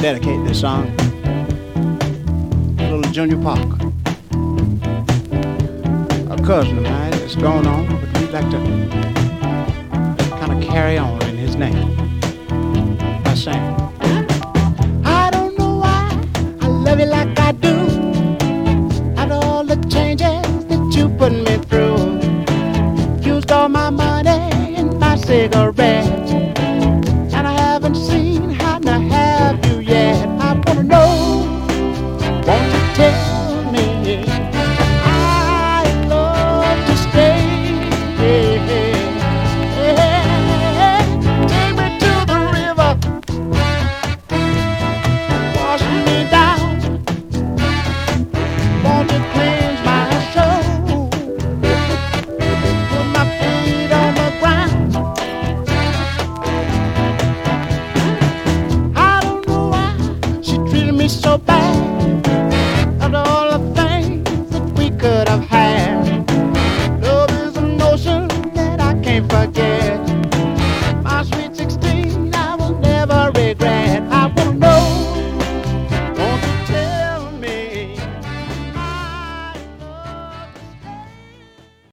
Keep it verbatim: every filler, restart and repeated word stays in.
dedicate this song to little Junior Parker, a cousin of mine that's gone on, but we'd like to kind of carry on in his name by saying, I don't know why I love you like I do. After all the changes that you put me through, used all my money and my cigarettes.